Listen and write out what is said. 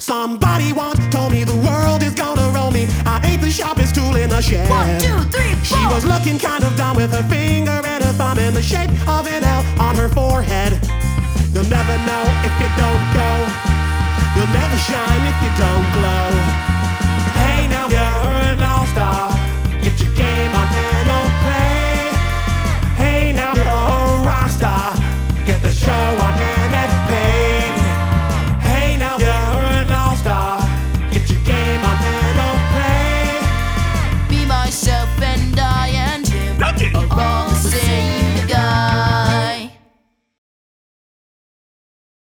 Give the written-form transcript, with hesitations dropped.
Somebody once told me the world is gonna roll me. I ain't the sharpest tool in the shed. 1, 2, 3, 4. She was looking kind of dumb with her finger and her thumb in the shape of an L on her forehead. You'll never know if you don't go. You'll never shine if you don't glow.